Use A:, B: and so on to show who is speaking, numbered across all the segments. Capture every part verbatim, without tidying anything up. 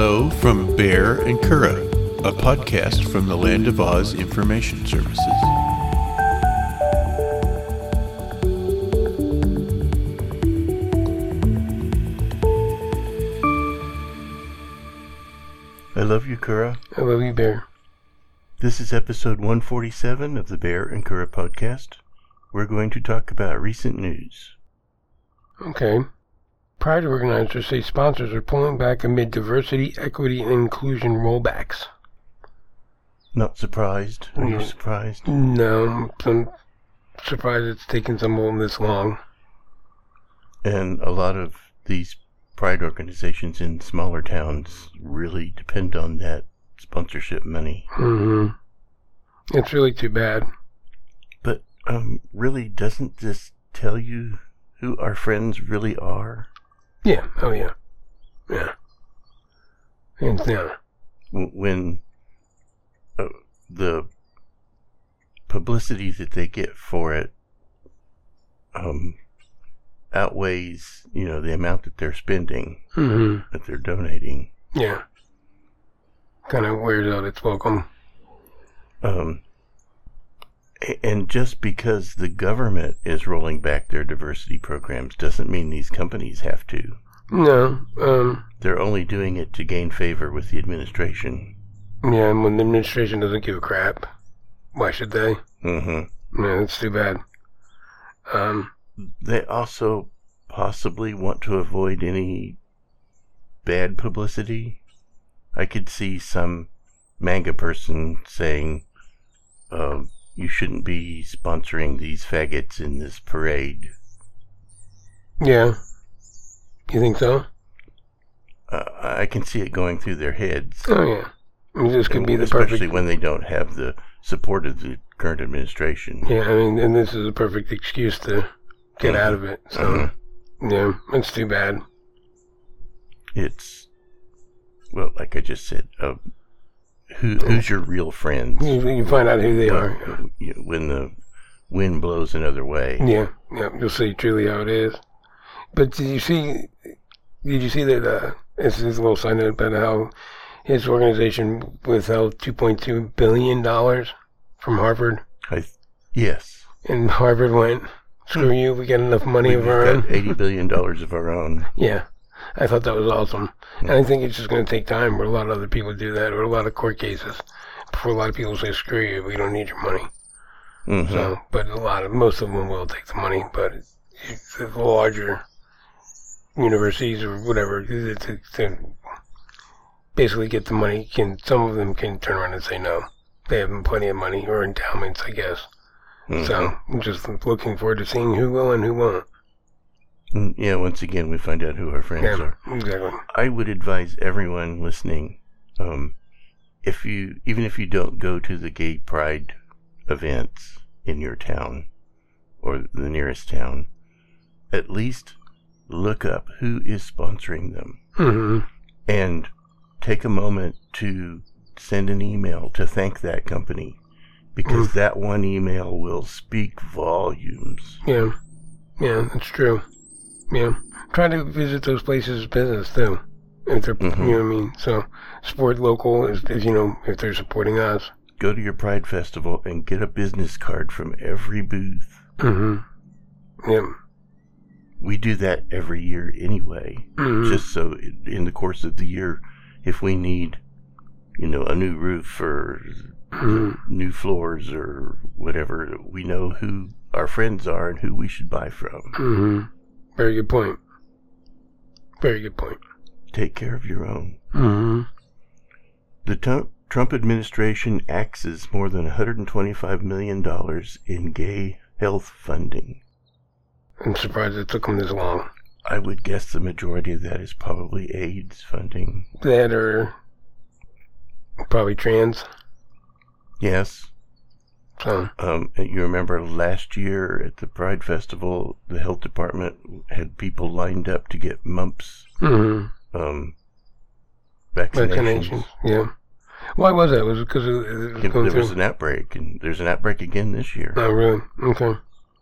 A: Hello from Bear and Kura, a podcast from the Land of Oz Information Services. I love you, Kura.
B: I love you, Bear.
A: This is episode one forty-seven of the Bear and Kura podcast. We're going to talk about recent news.
B: Okay. Pride organizers say sponsors are pulling back amid diversity, equity, and inclusion rollbacks.
A: Not surprised? Are you
B: Mm.
A: surprised?
B: No, I'm surprised it's taken some of them this long.
A: And a lot of these pride organizations in smaller towns really depend on that sponsorship money.
B: Mm-hmm. It's really too bad.
A: But um, really, doesn't this tell you who our friends really are?
B: Yeah, oh yeah. Yeah. Hands down.
A: When uh, the publicity that they get for it um, outweighs, you know, the amount that they're spending,
B: Mm-hmm.
A: that they're donating.
B: Yeah. Kind of wears out its welcome.
A: Um, and just because the government is rolling back their diversity programs doesn't mean these companies have to.
B: No, um...
A: They're only doing it to gain favor with the administration.
B: Yeah, and when the administration doesn't give a crap, why should they?
A: Mm-hmm.
B: Yeah, that's too bad. Um...
A: They also possibly want to avoid any bad publicity. I could see some manga person saying, uh, you shouldn't be sponsoring these faggots in this parade.
B: Yeah. You think so?
A: Uh, I can see it going through their heads.
B: Oh, yeah. I mean, this could
A: And
B: be the
A: especially
B: perfect...
A: when they don't have the support of the current administration.
B: Yeah, I mean, and this is a perfect excuse to get
A: Mhm.
B: out of it. So,
A: Mhm.
B: yeah, it's too bad.
A: It's, well, like I just said, uh, who who's your real friends?
B: You, you find out who they
A: Well,
B: are.
A: you know, when the wind blows another way.
B: Yeah, yeah, you'll see truly how it is. But did you see, did you see that, uh, this is a little side note about how his organization withheld two point two billion dollars from Harvard?
A: I th- yes.
B: And Harvard went, screw you, we got enough money
A: We've
B: of our
A: got
B: own.
A: eighty billion dollars of our own.
B: Yeah, I thought that was awesome. And I think it's just going to take time for a lot of other people to do that, or a lot of court cases, before a lot of people say, screw you, we don't need your money.
A: Mm-hmm.
B: So, but a lot of, most of them will take the money, but it's, it's the larger universities or whatever, to, to, to basically get the money, can some of them can turn around and say no. They have plenty of money, or endowments, I guess.
A: Mm-hmm.
B: So, I'm just looking forward to seeing who will and who won't.
A: And yeah, once again, we find out who our friends
B: Yeah,
A: are.
B: exactly.
A: I would advise everyone listening, um, if you, even if you don't go to the gay pride events in your town or the nearest town, at least look up who is sponsoring them.
B: Mm-hmm.
A: And take a moment to send an email to thank that company, because
B: Mm.
A: that one email will speak volumes.
B: Yeah, yeah, that's true. Yeah, try to visit those places' business too, if they're,
A: Mhm.
B: you know what I mean. So, support local, if, if you know, if they're supporting us.
A: Go to your Pride Festival and get a business card from every booth.
B: Mm-hmm. Yeah.
A: We do that every year anyway,
B: Mm-hmm.
A: just so in the course of the year, if we need, you know, a new roof or
B: Mm-hmm.
A: new floors or whatever, we know who our friends are and who we should buy from.
B: Mm-hmm. Very good point. Very good point.
A: Take care of your own.
B: Mm-hmm.
A: The Trump Trump administration axes more than one hundred twenty-five million dollars in gay health funding.
B: I'm surprised it took them this long.
A: I would guess the majority of that is probably AIDS funding.
B: That or probably trans.
A: Yes.
B: So,
A: Um, you remember last year at the Pride Festival, the health department had people lined up to get mumps
B: mm-hmm.
A: um, vaccinations.
B: Vaccinations. Yeah. Why was that? Was it because it was
A: There
B: going
A: was
B: through?
A: an outbreak, and there's an outbreak again this year.
B: Oh, really? Okay.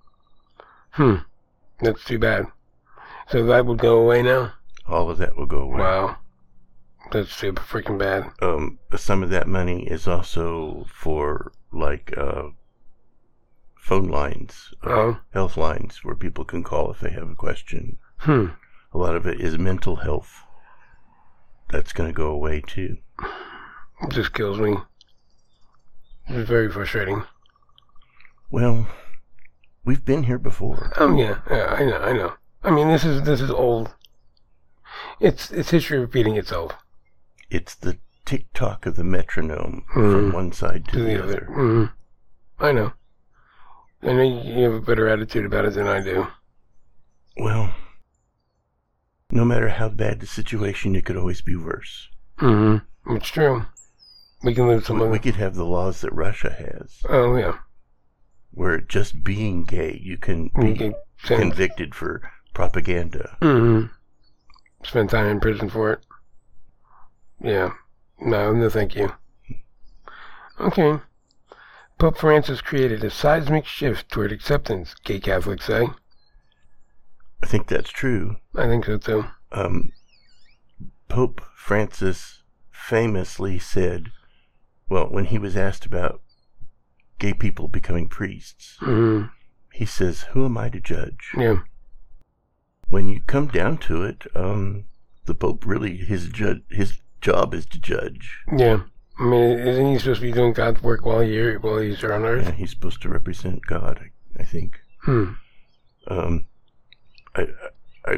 B: Hmm. That's too bad. So that would go away now?
A: All of that will go away.
B: Wow. That's super freaking bad.
A: Um, some of that money is also for, like, uh, phone lines, uh,
B: Oh.
A: health lines, where people can call if they have a question.
B: Hmm.
A: A lot of it is mental health. That's going to go away, too.
B: It just kills me. It's very frustrating.
A: Well, we've been here before.
B: Oh, yeah. Yeah, I know, I know. I mean, this is this is old. It's it's history repeating itself.
A: It's the tick-tock of the metronome
B: Mm.
A: from one side to,
B: To
A: the,
B: the
A: other.
B: other. Mm. I know. I know you have a better attitude about it than I do.
A: Well, no matter how bad the situation, it could always be worse.
B: Mm-hmm. It's true. We can live some
A: We,
B: other...
A: we could have the laws that Russia has,
B: Oh, yeah.
A: where just being gay, you can be
B: Okay. Same.
A: convicted for propaganda.
B: Mm-hmm. Spend time in prison for it. Yeah. No, no thank you. Okay. Pope Francis created a seismic shift toward acceptance, gay Catholics say.
A: I think that's true.
B: I think so, too.
A: Um, Pope Francis famously said, well, when he was asked about gay people becoming priests,
B: Mm-hmm.
A: he says, who am I to judge?
B: Yeah.
A: When you come down to it, um, the Pope really, his ju- his job is to judge.
B: Yeah. I mean, isn't he supposed to be doing God's work while, he, while he's here on earth?
A: Yeah, he's supposed to represent God, I, I think.
B: Hmm.
A: Um, I, I,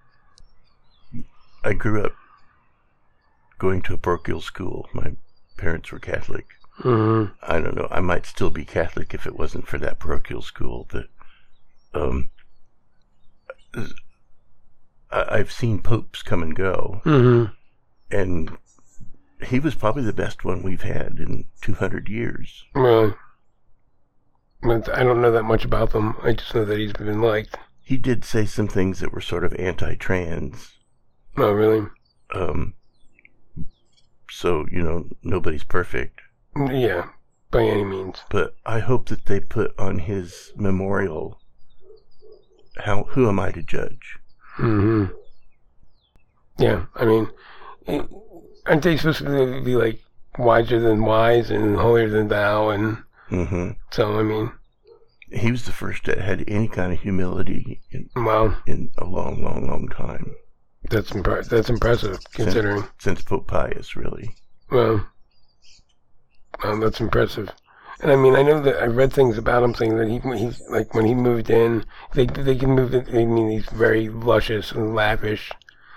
A: I grew up going to a parochial school. My parents were Catholic.
B: Mm-hmm.
A: I don't know. I might still be Catholic if it wasn't for that parochial school. But um, I, I've seen popes come and go,
B: Mm-hmm.
A: and he was probably the best one we've had in two hundred years.
B: Really? But I don't know that much about them. I just know that he's been liked.
A: He did say some things that were sort of anti-trans.
B: Oh, really?
A: Um, so, you know, nobody's perfect.
B: Yeah, by any means.
A: But I hope that they put on his memorial, how who am I to judge?
B: Mm-hmm. Yeah, I mean, aren't they supposed to be like wiser than wise and holier than thou? And
A: Mm-hmm.
B: so, I mean,
A: He was the first that had any kind of humility in,
B: wow,
A: in a long, long, long time.
B: that's impre- that's impressive considering.
A: Since, since Pope Pius, really.
B: Well, well, that's impressive. And I mean, I know that I read things about him saying that he, he's like when he moved in, they they can move in. I mean, he's very luscious and lavish,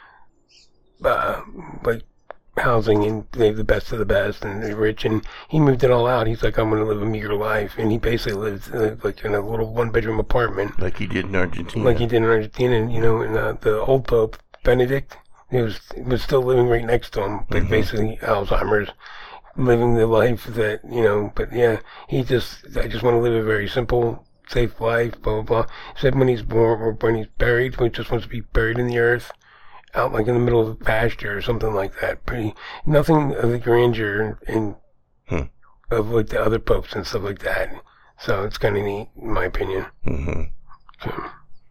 B: uh, like housing, and they have the best of the best, and they're rich. And he moved it all out. He's like, I'm going to live a meager life, and he basically lives uh, like in a little one bedroom apartment,
A: Like he did in Argentina.
B: like he did in Argentina. And you know, and uh, the old Pope Benedict, he was was still living right next to him, like
A: Mhm.
B: basically Alzheimer's. Living the life that, you know, but yeah, he just, I just want to live a very simple, safe life, blah, blah, blah. He said when he's born, or when he's buried, he just wants to be buried in the earth, out like in the middle of a pasture or something like that. Pretty, nothing of the grandeur and,
A: Hmm.
B: of like the other popes and stuff like that. So it's kind of neat, in my opinion.
A: Mm-hmm.
B: So,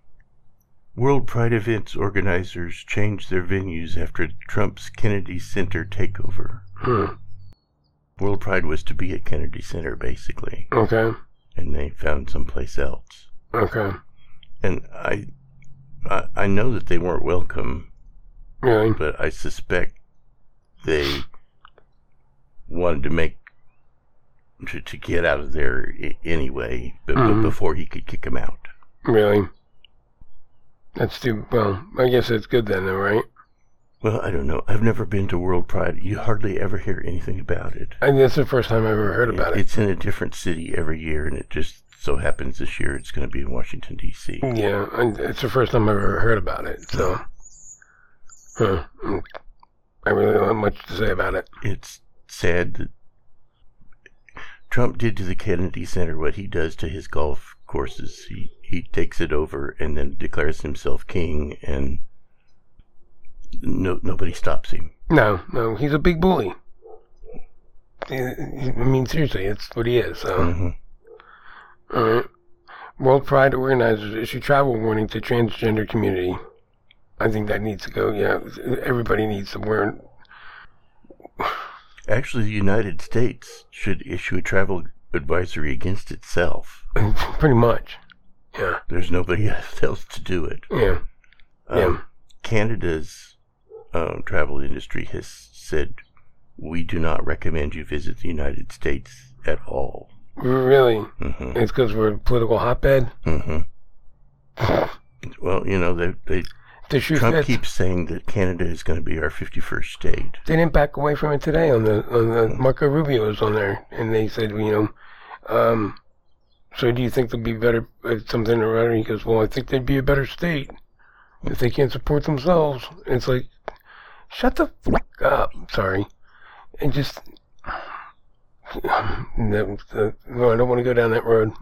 A: World Pride events organizers changed their venues after Trump's Kennedy Center takeover.
B: hmm.
A: World Pride was to be at Kennedy Center, basically,
B: Okay,
A: and they found someplace else.
B: okay,
A: And I, I, I know that they weren't welcome,
B: really?
A: but I suspect they wanted to make to, to get out of there I- anyway, but,
B: Mhm.
A: but before he could kick them out.
B: Really? That's too, well, I guess it's good then, though, right?
A: Well, I don't know. I've never been to World Pride. You hardly ever hear anything about it.
B: I mean, that's the first time I've ever heard about it.
A: It's in a different city every year, and it just so happens this year it's going to be in Washington, D C
B: Yeah, and it's the first time I've ever heard about it, so. Huh. I really don't have much to say about it.
A: It's sad that Trump did to the Kennedy Center what he does to his golf courses. He, he takes it over and then declares himself king, and no nobody stops him.
B: No, no, he's a big bully. I mean, seriously, it's what he is, so.
A: Mhm.
B: Alright. World Pride organizers issue travel warning to transgender community. I think that needs to go, yeah. Everybody needs to wear
A: Actually, the United States should issue a travel advisory against itself.
B: Pretty much. Yeah.
A: There's nobody else to do it.
B: Yeah.
A: Um,
B: Yeah.
A: Canada's um, travel industry has said, we do not recommend you visit the United States at all.
B: Really?
A: Mm-hmm.
B: It's because we're a political hotbed?
A: Mm-hmm. Well, you know, they, they
B: The shoe
A: Trump
B: fits.
A: keeps saying that Canada is going to be our fifty-first state.
B: They didn't back away from it today on the on the Marco Rubio was on there, and they said, you know, um, so do you think they'll be better at something or other? He goes, well, I think they'd be a better state if they can't support themselves. And it's like, shut the fuck up. Sorry, and just no, no I don't want to go down that road.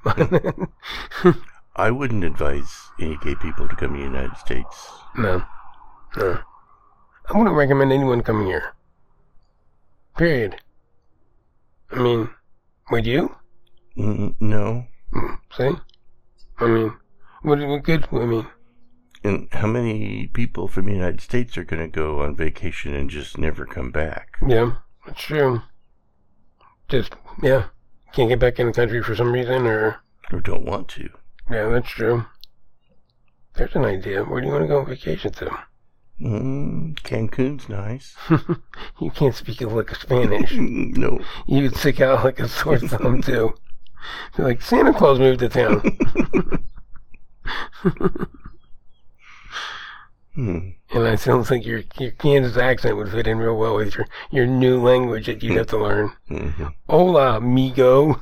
A: I wouldn't advise any gay people to come to the United States.
B: No, no, I wouldn't recommend anyone coming here. Period. I mean, would you?
A: Mm, no.
B: Mm, See? I mean, what, what good? I mean,
A: And how many people from the United States are going to go on vacation and just never come back?
B: yeah, that's true. Just, yeah, can't get back in the country for some reason, or,
A: Or don't want to?
B: yeah, that's true. There's an idea. Where do you want to go on vacation to?
A: Mm, Cancun's nice.
B: You can't speak a lick of Spanish.
A: No.
B: You would stick out like a sore thumb, too. You're like, Santa Claus moved to town.
A: Hmm.
B: And I still think your your Kansas accent would fit in real well with your, your new language that you'd have to learn.
A: Mm-hmm.
B: Hola, amigo.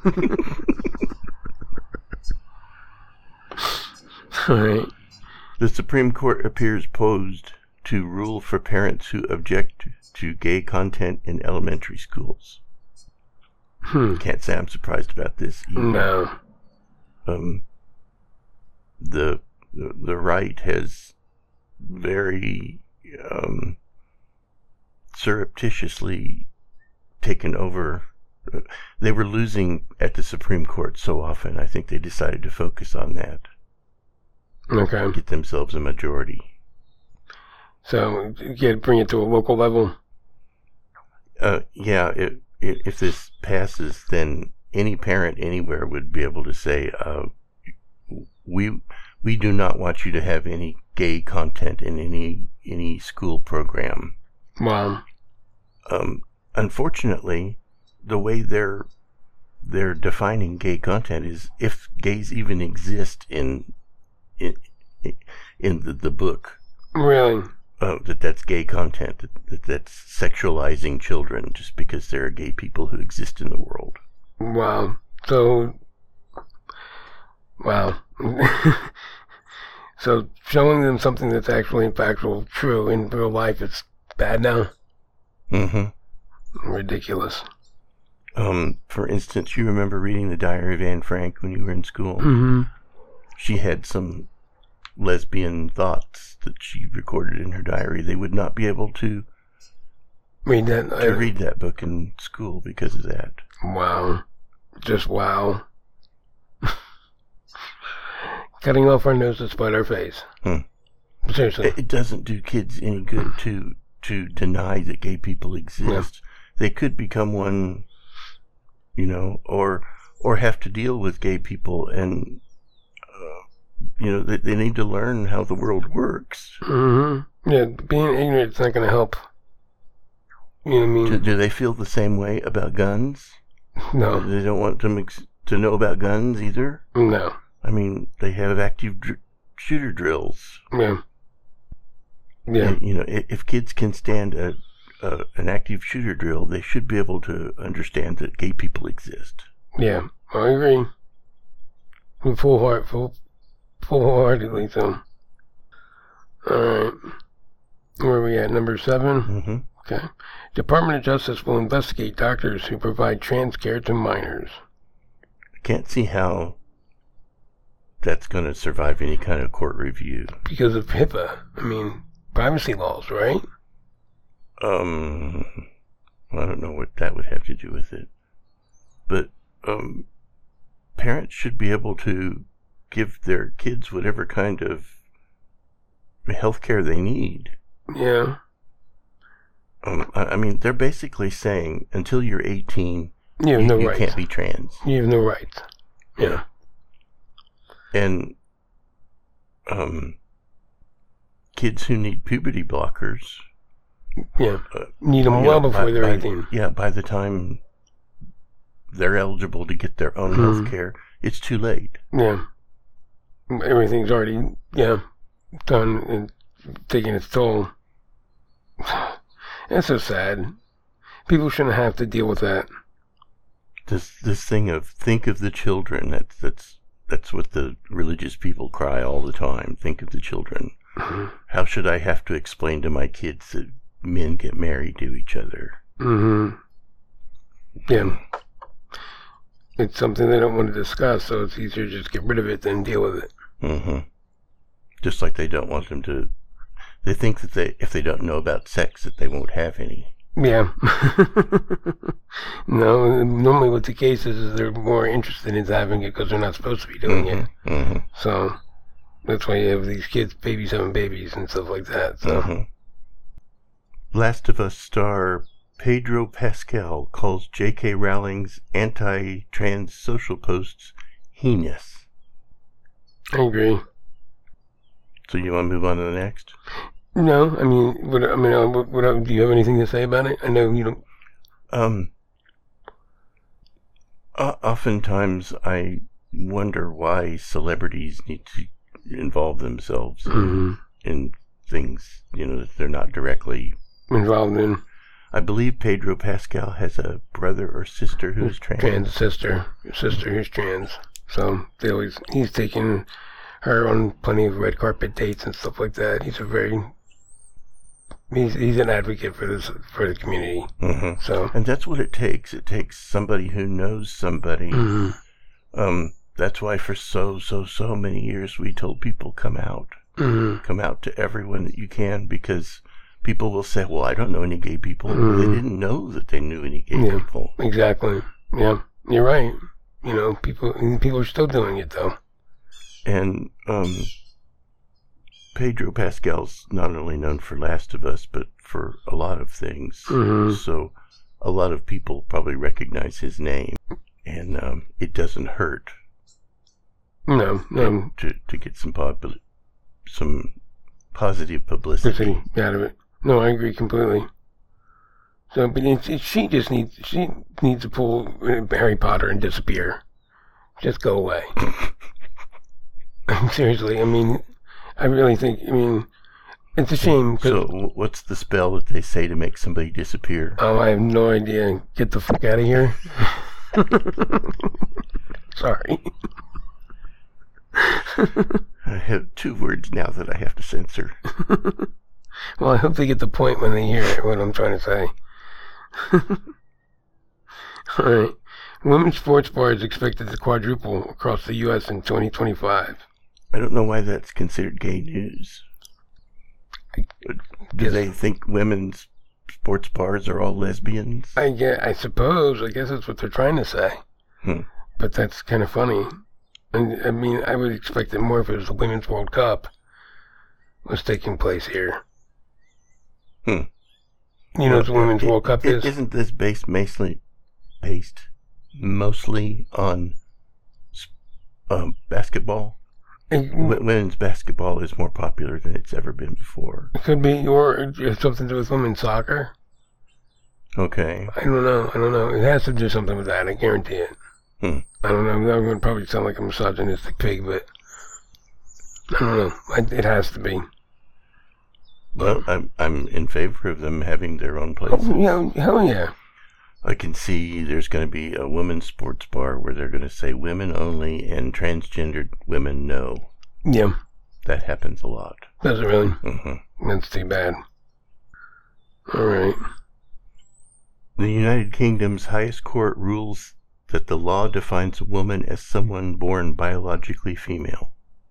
B: All right.
A: The Supreme Court appears posed to rule for parents who object to gay content in elementary schools.
B: Hmm.
A: Can't say I'm surprised about this either.
B: No.
A: Um, the, the the right has very um, surreptitiously taken over. They were losing at the Supreme Court so often. I think they decided to focus on that.
B: Okay.
A: Get themselves a majority.
B: So, get bring it to a local level.
A: Uh, yeah, it, it, if this passes, then any parent anywhere would be able to say, uh, we we do not want you to have any gay content in any any school program.
B: Wow.
A: Um, unfortunately, the way they're they're defining gay content is if gays even exist in in in the, the book.
B: Really?
A: Uh, that that's gay content, that, that that's sexualizing children just because there are gay people who exist in the world.
B: Wow. So, wow. So, showing them something that's actually factual, true in real life, it's bad now?
A: Mm-hmm.
B: Ridiculous.
A: Um, for instance, you remember reading the Diary of Anne Frank when you were in school?
B: Mm-hmm.
A: She had some lesbian thoughts that she recorded in her diary. They would not be able to
B: Read that.
A: to
B: I,
A: read that book in school because of that.
B: Wow. Just wow. Cutting off our nose to spite our face.
A: Hmm.
B: Seriously.
A: It, it doesn't do kids any good to to deny that gay people exist. They could become one, you know, or or have to deal with gay people, and uh, you know, they, they need to learn how the world works.
B: Mm-hmm. Yeah, being ignorant is not going to help. You know what I mean?
A: Do, do they feel the same way about guns?
B: No.
A: They don't want them ex- to know about guns either.
B: No.
A: I mean, they have active dr- shooter drills.
B: Yeah. Yeah.
A: And, you know, if, if kids can stand a, a an active shooter drill, they should be able to understand that gay people exist.
B: Yeah. I agree. With full heart, full, full-heartedly, so. Alright. Where are we at? Number seven?
A: Mm-hmm.
B: Okay. Department of Justice will investigate doctors who provide trans care to minors.
A: I can't see how that's going to survive any kind of court review.
B: Because of HIPAA. I mean, privacy laws, right?
A: Um, I don't know what that would have to do with it. But um, parents should be able to give their kids whatever kind of health care they need.
B: Yeah.
A: Um, I, I mean, they're basically saying until you're eighteen,
B: you have
A: you,
B: no
A: you
B: rights.
A: can't be trans.
B: You have no rights. Yeah.
A: And um, kids who need puberty blockers,
B: Yeah.
A: uh,
B: Need them
A: you
B: well
A: know,
B: before
A: by,
B: they're
A: by,
B: eighteen.
A: Yeah, by the time they're eligible to get their own
B: Mhm.
A: health care, it's too late.
B: Yeah. Everything's already, yeah, done and taking its toll. That's so sad. People shouldn't have to deal with that.
A: This this thing of think of the children. That's that's that's what the religious people cry all the time. Think of the children.
B: Mm-hmm.
A: How should I have to explain to my kids that men get married to each other?
B: Mm-hmm. Yeah. It's something they don't want to discuss, so it's easier to just get rid of it than deal with it.
A: Mm-hmm. Just like they don't want them to. They think that they, if they don't know about sex, that they won't have any.
B: Yeah. No, normally what the case is, is they're more interested in having it because they're not supposed to be doing
A: mm-hmm.
B: it.
A: Mm-hmm.
B: So that's why you have these kids, babies having babies and stuff like that. So.
A: Mm-hmm. Last of Us star Pedro Pascal calls J K. Rowling's anti-trans social posts heinous.
B: I agree.
A: So you want to move on to the next?
B: No, I mean, what, I mean, uh, what, what, do you have anything to say about it? I know you don't.
A: Um. Uh, oftentimes, I wonder why celebrities need to involve themselves in,
B: Mm-hmm.
A: in things, you know, that they're not directly
B: Involved in.
A: I believe Pedro Pascal has a brother or sister who's trans.
B: Trans sister, sister who's trans. So they always he's taking her on plenty of red carpet dates and stuff like that. He's a very he's he's an advocate for this for the community.
A: Mm-hmm.
B: So
A: and that's what it takes. It takes somebody who knows somebody.
B: mm-hmm.
A: Um, that's why for so so so many years we told people come out,
B: Mm-hmm.
A: come out to everyone that you can, because people will say, "Well, I don't know any gay people."
B: Mm-hmm.
A: They didn't know that they knew any gay
B: Yeah.
A: people.
B: Exactly. Yeah, you're right. You know, people people are still doing it though.
A: And um, Pedro Pascal's not only known for Last of Us, but for a lot of things.
B: Mm-hmm.
A: So a lot of people probably recognize his name, and um, it doesn't hurt
B: No, no.
A: to to get some pub- some positive publicity.
B: Publicity out of it. No, I agree completely. So, but it's, it's, she just needs she needs to pull Harry Potter and disappear. Just go away. Seriously, I mean, I really think. I mean, it's a shame. 'Cause,
A: So w- what's the spell that they say to make somebody disappear?
B: oh, I have no idea. Get the fuck out of here. Sorry.
A: I have two words now that I have to censor.
B: Well, I hope they get the point when they hear it, what I'm trying to say. All right. Women's sports bar is expected to quadruple across the U S in twenty twenty-five.
A: I don't know why that's considered gay news. Do
B: guess-
A: they think women's sports bars are all lesbians?
B: I get, I suppose. I guess that's what they're trying to say.
A: Hmm.
B: But that's kind of funny. And, I mean, I would expect it more if it was the Women's World Cup was taking place here.
A: Hmm.
B: You know what the
A: Well,
B: Women's
A: i-
B: World Cup
A: i-
B: is?
A: Isn't this based mostly, based mostly on s- um, basketball?
B: It,
A: W- women's basketball is more popular than it's ever been before.
B: it could be, or it has something to do with women's soccer.
A: Okay.
B: I don't know. I don't know. It has to do something with that. I guarantee it.
A: Hmm.
B: I don't know. I'm going to probably sound like a misogynistic pig, but I don't know. I, it has to be.
A: Well, I'm I'm in favor of them having their own places.
B: Oh, yeah, hell yeah.
A: I can see there's going to be a women's sports bar where they're going to say women only and transgendered women no.
B: Yeah.
A: That happens a lot.
B: Does it really?
A: Mm-hmm.
B: That's too bad. All right.
A: The United Kingdom's highest court rules that the law defines a woman as someone born biologically female.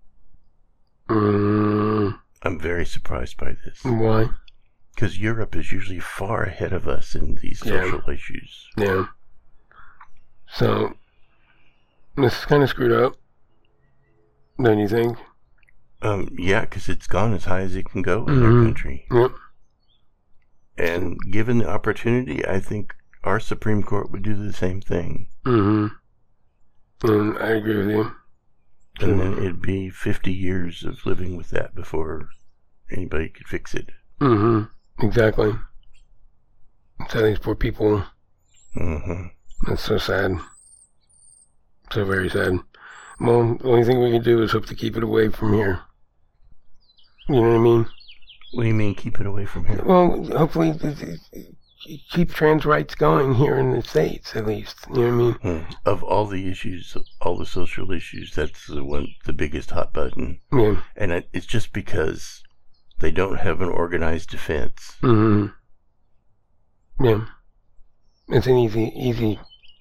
B: Mm,
A: I'm very surprised by this.
B: why?
A: Because Europe is usually far ahead of us in these
B: Yeah.
A: social issues.
B: Yeah. So, this is kind of screwed up. Don't you think?
A: Um, yeah, because it's gone as high as it can go in
B: Mhm.
A: our country.
B: Yep.
A: And given the opportunity, I think our Supreme Court would do the same thing.
B: Mm-hmm. And I agree with you.
A: And then it'd be fifty years of living with that before anybody could fix it.
B: Mm-hmm. Exactly. So these poor people.
A: Mm-hmm.
B: That's so sad. So very sad. Well, the only thing we can do is hope to keep it away from here. You know what I mean?
A: What do you mean, keep it away from here?
B: Well, hopefully keep trans rights going here in the States, at least. You know what I mean?
A: Hmm. Of all the issues, all the social issues, that's the one, the biggest hot button.
B: Yeah.
A: And it, it's just because they don't have an organized defense.
B: Mm-hmm. Yeah. It's an easy, easy,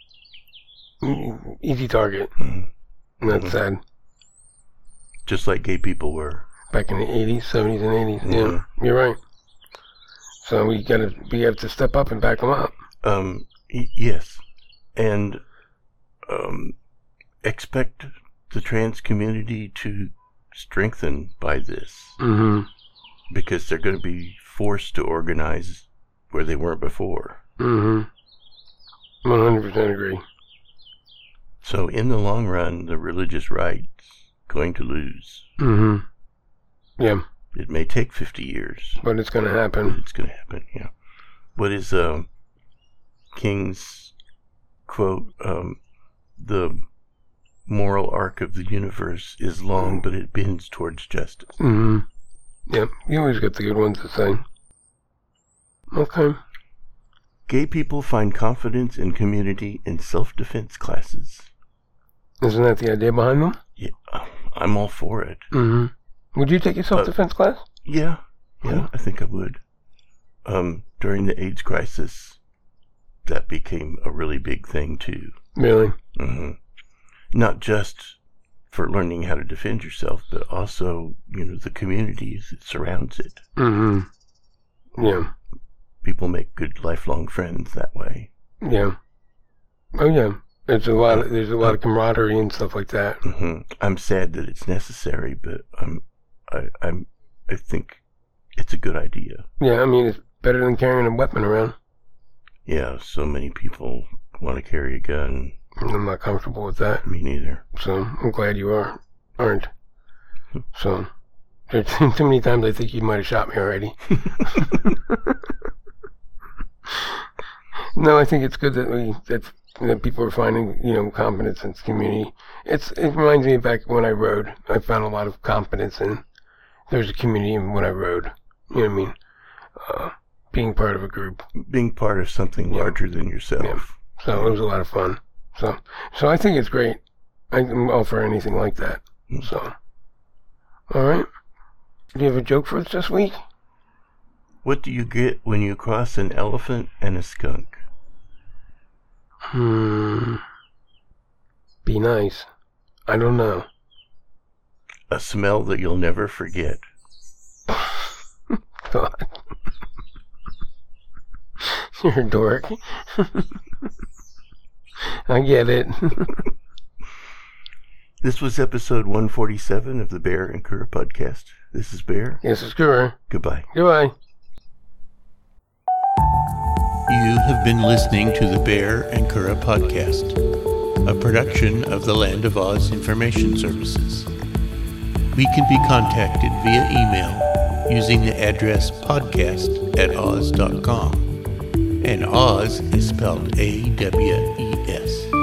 B: easy target.
A: Mm-hmm.
B: That's
A: mm-hmm.
B: sad.
A: Just like gay people were.
B: Back in the eighties, seventies, and eighties. Mm-hmm. Yeah, you're right. So we gotta, we have to step up and back them up.
A: Um, y- yes. And, um, expect the trans community to strengthen by this.
B: Mm-hmm.
A: Because they're going to be forced to organize where they weren't before.
B: Mm-hmm. one hundred percent agree.
A: So in the long run, the religious right's going to lose.
B: Mm-hmm. Yeah.
A: It may take fifty years.
B: But it's going to
A: But
B: happen.
A: it's going to happen, yeah. What is uh, King's quote? Um, the moral arc of the universe is long, but it bends towards justice.
B: Mm-hmm. Yep. You always get the good ones to say. Okay.
A: Gay people find confidence in community in self-defense classes.
B: Isn't that the idea behind them?
A: Yeah, I'm all for it.
B: Mm-hmm. Would you take a self-defense uh, class?
A: Yeah, yeah, I think I would. Um, during the AIDS crisis, that became a really big thing too.
B: Really?
A: Mm-hmm. Not just for learning how to defend yourself, but also, you know, the community that surrounds it.
B: Mm-hmm. Yeah.
A: People make good lifelong friends that way.
B: Yeah. Oh yeah. There's a lot. Of, there's a lot of camaraderie and stuff like that.
A: Mm-hmm. I'm sad that it's necessary, but I'm, I, I'm, I think it's a good idea.
B: Yeah, I mean, it's better than carrying a weapon around.
A: Yeah, so many people want to carry a gun.
B: I'm not comfortable with that.
A: Me neither.
B: So I'm glad you are, aren't. So there's too many times I think you might have shot me already. No, I think it's good that we that, that people are finding, you know, confidence in the community. It's it reminds me of back when I rode. I found a lot of confidence in there's a community when I rode. You know what I mean? Uh, being part of a group,
A: being part of something yeah. larger than yourself.
B: Yeah. So it was a lot of fun. So, so I think it's great. I'm all for anything like that. Mm. So, all right. Do you have a joke for us this week?
A: What do you get when you cross an elephant and a skunk?
B: Hmm. Be nice. I don't know.
A: A smell that you'll never forget.
B: God. You're a dork. I get it.
A: This was episode one forty-seven of the Bear and Kura podcast. This is Bear.
B: This is Kura.
A: Goodbye.
B: Goodbye.
A: You have been listening to the Bear and Kura podcast, a production of the Land of Oz Information Services. We can be contacted via email using the address podcast at oz dot com. And Oz is spelled A W E S.